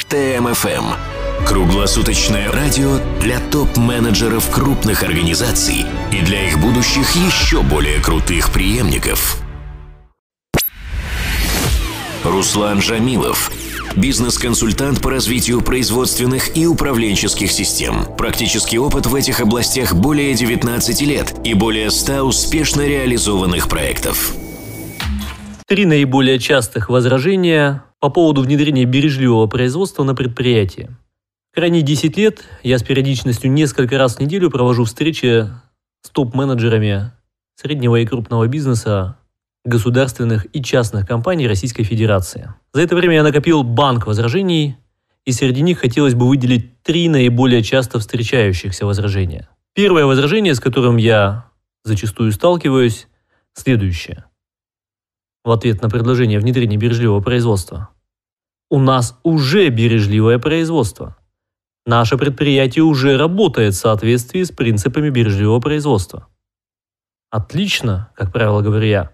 ТМФМ. Круглосуточное радио для топ-менеджеров крупных организаций и для их будущих еще более крутых преемников. Руслан Жамилов. Бизнес-консультант по развитию производственных и управленческих систем. Практический опыт в этих областях более 19 лет и более 100 успешно реализованных проектов. 3 наиболее частых возражения по поводу внедрения бережливого производства на предприятии. Крайние 10 лет я с периодичностью несколько раз в неделю провожу встречи с топ-менеджерами среднего и крупного бизнеса, государственных и частных компаний Российской Федерации. За это время я накопил банк возражений, и среди них хотелось бы выделить 3 наиболее часто встречающихся возражения. Первое возражение, с которым я зачастую сталкиваюсь, следующее. В ответ на предложение внедрения бережливого производства. У нас уже бережливое производство. Наше предприятие уже работает в соответствии с принципами бережливого производства. Отлично, как правило, говорю я.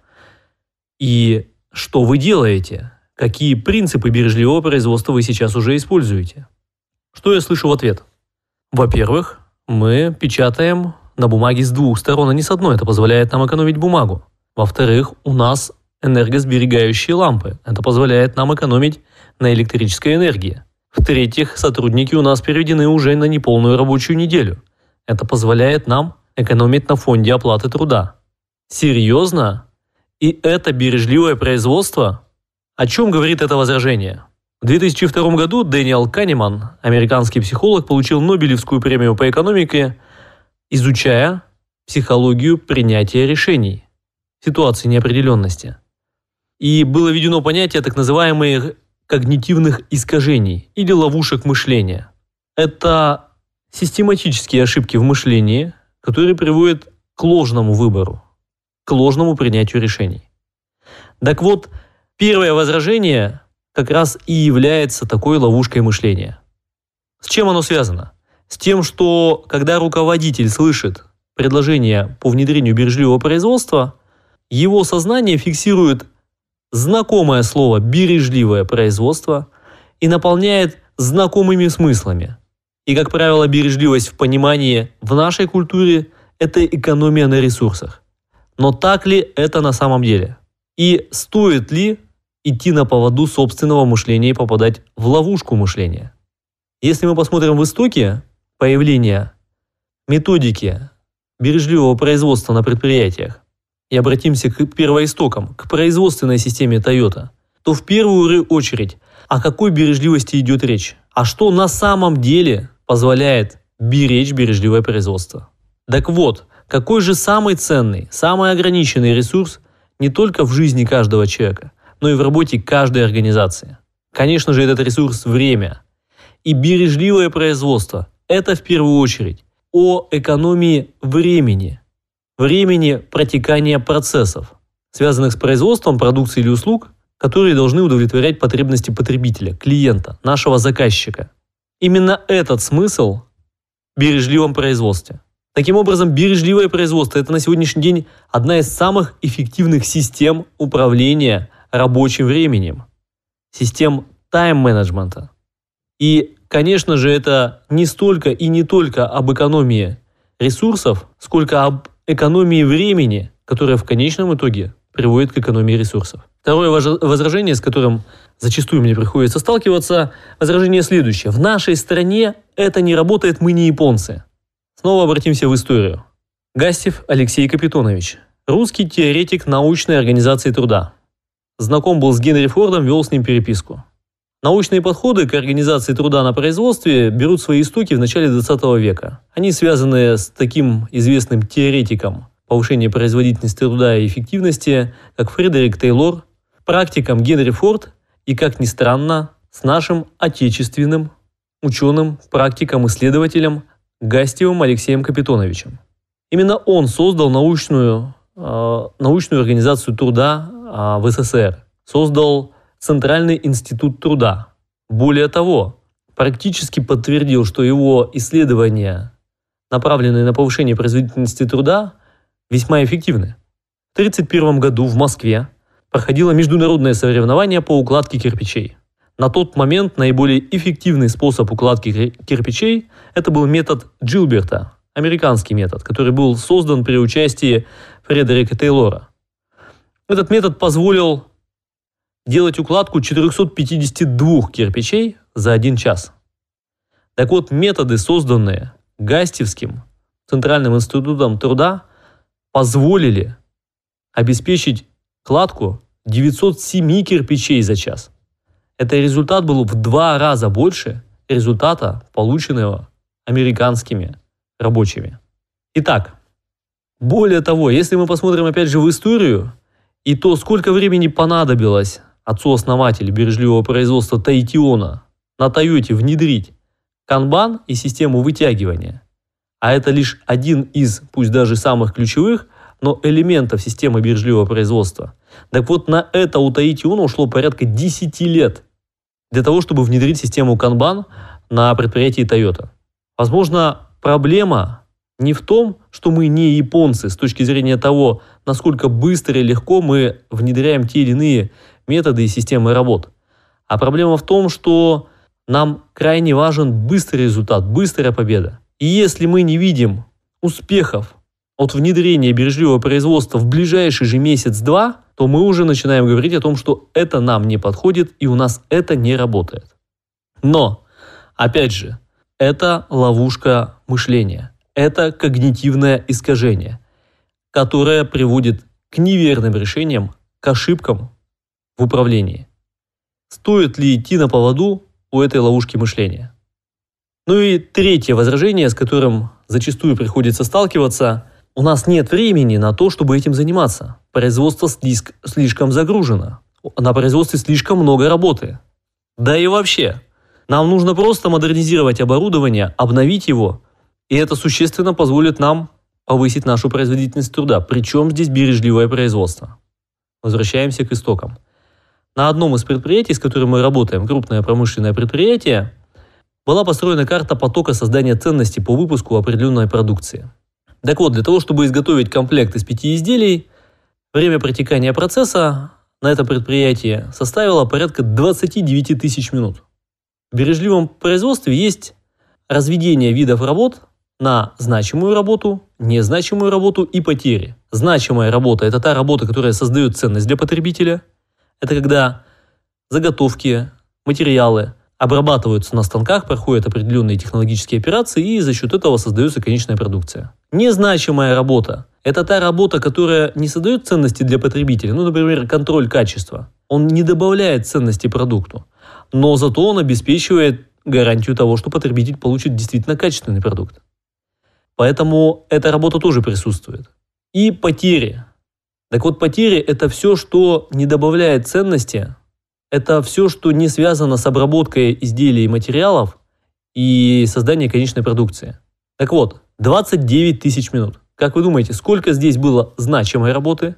И что вы делаете? Какие принципы бережливого производства вы сейчас уже используете? Что я слышу в ответ? Во-первых, мы печатаем на бумаге с 2 сторон, а не с одной. Это позволяет нам экономить бумагу. Во-вторых, у нас энергосберегающие лампы. Это позволяет нам экономить на электрической энергии. В-третьих, сотрудники у нас переведены уже на неполную рабочую неделю. Это позволяет нам экономить на фонде оплаты труда. Серьезно? И это бережливое производство? О чем говорит это возражение? В 2002 году Дэниел Канеман, американский психолог, получил Нобелевскую премию по экономике, изучая психологию принятия решений в ситуации неопределенности. И было введено понятие так называемых когнитивных искажений или ловушек мышления. Это систематические ошибки в мышлении, которые приводят к ложному выбору, к ложному принятию решений. Так вот, первое возражение как раз и является такой ловушкой мышления. С чем оно связано? С тем, что когда руководитель слышит предложение по внедрению бережливого производства, его сознание фиксирует знакомое слово «бережливое производство» и наполняет знакомыми смыслами. И, как правило, бережливость в понимании в нашей культуре – это экономия на ресурсах. Но так ли это на самом деле? И стоит ли идти на поводу собственного мышления и попадать в ловушку мышления? Если мы посмотрим в истоки появления методики бережливого производства на предприятиях и обратимся к первоистокам, к производственной системе Toyota, то в первую очередь о какой бережливости идет речь? А что на самом деле позволяет беречь бережливое производство? Так вот, какой же самый ценный, самый ограниченный ресурс не только в жизни каждого человека, но и в работе каждой организации? Конечно же, этот ресурс – время. И бережливое производство – это в первую очередь о экономии времени протекания процессов, связанных с производством продукции или услуг, которые должны удовлетворять потребности потребителя, клиента, нашего заказчика. Именно этот смысл в бережливом производстве. Таким образом, бережливое производство – это на сегодняшний день одна из самых эффективных систем управления рабочим временем, систем тайм-менеджмента. И, конечно же, это не столько и не только об экономии ресурсов, сколько об экономии времени, которая в конечном итоге приводит к экономии ресурсов. Второе возражение, с которым зачастую мне приходится сталкиваться, возражение следующее. В нашей стране это не работает, мы не японцы. Снова обратимся в историю. Гастев Алексей Капитонович, русский теоретик научной организации труда. Знаком был с Генри Фордом, вел с ним переписку. Научные подходы к организации труда на производстве берут свои истоки в начале 20 века. Они связаны с таким известным теоретиком повышения производительности труда и эффективности, как Фредерик Тейлор, практиком Генри Форд и, как ни странно, с нашим отечественным ученым, практиком, исследователем Гастевым Алексеем Капитоновичем. Именно он создал научную организацию труда в СССР, создал Центральный институт труда. Более того, практически подтвердил, что его исследования, направленные на повышение производительности труда, весьма эффективны. В 1931 году в Москве проходило международное соревнование по укладке кирпичей. На тот момент наиболее эффективный способ укладки кирпичей – это был метод Джилберта, американский метод, который был создан при участии Фредерика Тейлора. Этот метод позволил делать укладку 452 кирпичей за 1 час. Так вот, методы, созданные Гастевским Центральным институтом труда, позволили обеспечить кладку 907 кирпичей за час. Это результат был в 2 раза больше результата, полученного американскими рабочими. Итак, более того, если мы посмотрим опять же в историю, и то, сколько времени понадобилось отцу-основателю бережливого производства Тайтиона на Тойоте внедрить канбан и систему вытягивания, а это лишь один из, пусть даже самых ключевых, но элементов системы бережливого производства. Так вот, на это у Тайтиона ушло порядка 10 лет для того, чтобы внедрить систему канбан на предприятии Toyota. Возможно, проблема не в том, что мы не японцы с точки зрения того, насколько быстро и легко мы внедряем те или иные методы и системы работ. А проблема в том, что нам крайне важен быстрый результат, быстрая победа. И если мы не видим успехов от внедрения бережливого производства в ближайший же месяц-два, то мы уже начинаем говорить о том, что это нам не подходит и у нас это не работает. Но, опять же, это ловушка мышления. Это когнитивное искажение, которое приводит к неверным решениям, к ошибкам в управлении. Стоит ли идти на поводу у этой ловушки мышления? Ну и третье возражение, с которым зачастую приходится сталкиваться: у нас нет времени на то, чтобы этим заниматься. Производство слишком загружено. На производстве слишком много работы. Да и вообще, нам нужно просто модернизировать оборудование, обновить его, и это существенно позволит нам повысить нашу производительность труда. Причем здесь бережливое производство. Возвращаемся к истокам. На одном из предприятий, с которым мы работаем, крупное промышленное предприятие, была построена карта потока создания ценности по выпуску определенной продукции. Так вот, для того, чтобы изготовить комплект из 5 изделий, время протекания процесса на этом предприятии составило порядка 29 тысяч минут. В бережливом производстве есть разведение видов работ на значимую работу, незначимую работу и потери. Значимая работа – это та работа, которая создает ценность для потребителя. Это когда заготовки, материалы обрабатываются на станках, проходят определенные технологические операции, и за счет этого создается конечная продукция. Незначимая работа – это та работа, которая не создает ценности для потребителя. Ну, например, контроль качества. Он не добавляет ценности продукту, но зато он обеспечивает гарантию того, что потребитель получит действительно качественный продукт. Поэтому эта работа тоже присутствует. И потери. Так вот, потери – это все, что не добавляет ценности. Это все, что не связано с обработкой изделий и материалов и созданием конечной продукции. Так вот, 29 тысяч минут. Как вы думаете, сколько здесь было значимой работы,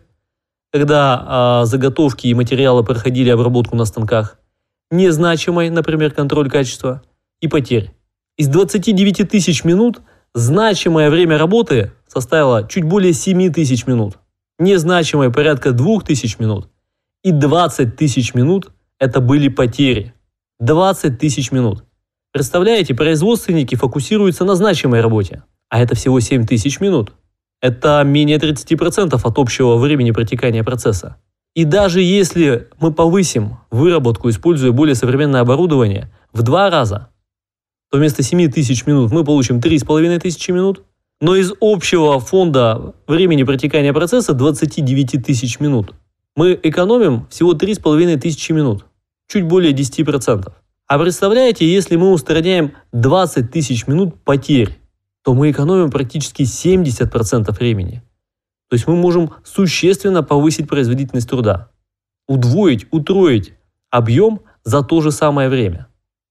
когда заготовки и материалы проходили обработку на станках? Незначимой, например, контроль качества, и потерь. Из 29 тысяч минут значимое время работы составило чуть более 7 тысяч минут. Незначимое порядка 2000 минут. И 20 тысяч минут это были потери. 20 тысяч минут. Представляете, производственники фокусируются на значимой работе, а это всего 7 тысяч минут. Это менее 30% от общего времени протекания процесса. И даже если мы повысим выработку, используя более современное оборудование, в 2 раза, то вместо 7 тысяч минут мы получим 3500 минут, но из общего фонда времени протекания процесса 29 тысяч минут мы экономим всего 3500 минут, чуть более 10%. А представляете, если мы устраняем 20 тысяч минут потерь, то мы экономим практически 70% времени. То есть мы можем существенно повысить производительность труда, удвоить, утроить объем за то же самое время.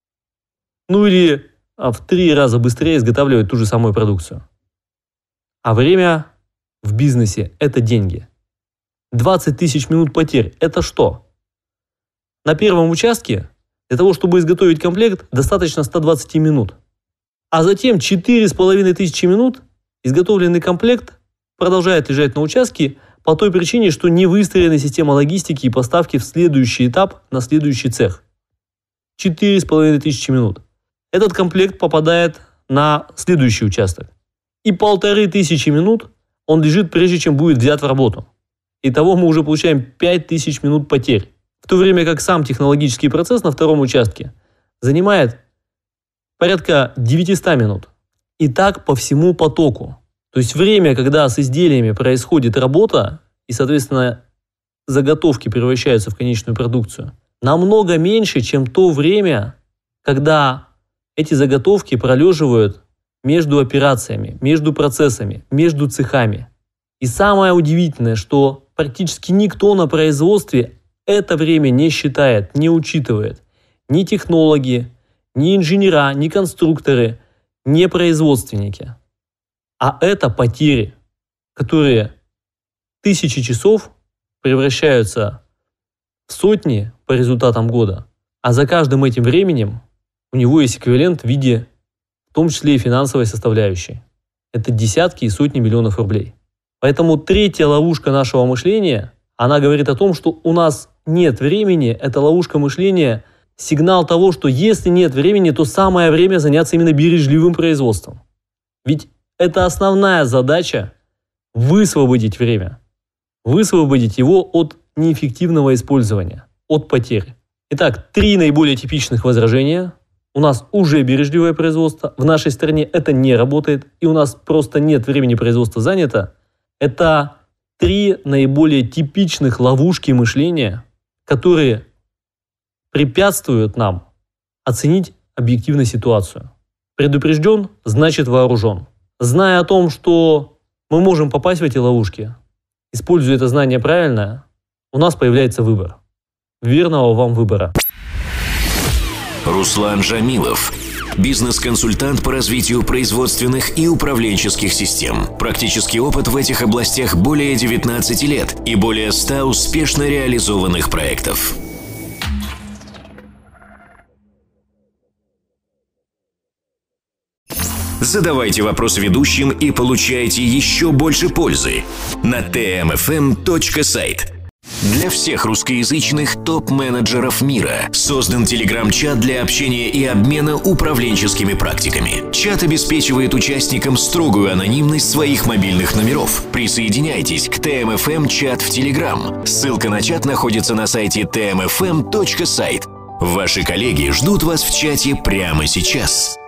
Ну или в 3 раза быстрее изготавливать ту же самую продукцию. А время в бизнесе – это деньги. 20 тысяч минут потерь – это что? На первом участке для того, чтобы изготовить комплект, достаточно 120 минут. А затем 4500 минут изготовленный комплект продолжает лежать на участке по той причине, что не выстроена система логистики и поставки в следующий этап на следующий цех. 4500 минут. Этот комплект попадает на следующий участок. И 1500 минут он лежит, прежде чем будет взят в работу. Итого мы уже получаем 5000 минут потерь. В то время как сам технологический процесс на втором участке занимает порядка 900 минут. И так по всему потоку. То есть время, когда с изделиями происходит работа, и, соответственно, заготовки превращаются в конечную продукцию, намного меньше, чем то время, когда эти заготовки пролеживают между операциями, между процессами, между цехами. И самое удивительное, что практически никто на производстве это время не считает, не учитывает. Ни технологи, ни инженера, ни конструкторы, ни производственники. А это потери, которые тысячи часов превращаются в сотни по результатам года. А за каждым этим временем у него есть эквивалент в виде, в том числе и финансовой составляющей. Это десятки и сотни миллионов рублей. Поэтому третья ловушка нашего мышления, она говорит о том, что у нас нет времени. Это ловушка мышления, сигнал того, что если нет времени, то самое время заняться именно бережливым производством. Ведь это основная задача – высвободить время. Высвободить его от неэффективного использования, от потерь. Итак, 3 наиболее типичных возражения. У нас уже бережливое производство, в нашей стране это не работает, и у нас просто нет времени, производства занято. Это 3 наиболее типичных ловушки мышления, которые препятствуют нам оценить объективно ситуацию. Предупрежден, значит вооружен. Зная о том, что мы можем попасть в эти ловушки, используя это знание правильно, у нас появляется выбор. Верного вам выбора. Руслан Джамилов. Бизнес-консультант по развитию производственных и управленческих систем. Практический опыт в этих областях более 19 лет и более 100 успешно реализованных проектов. Задавайте вопросы ведущим и получайте еще больше пользы на tmfm.site. Для всех русскоязычных топ-менеджеров мира создан телеграм-чат для общения и обмена управленческими практиками. Чат обеспечивает участникам строгую анонимность своих мобильных номеров. Присоединяйтесь к TMFM-чат в Telegram. Ссылка на чат находится на сайте tmfm.site. Ваши коллеги ждут вас в чате прямо сейчас.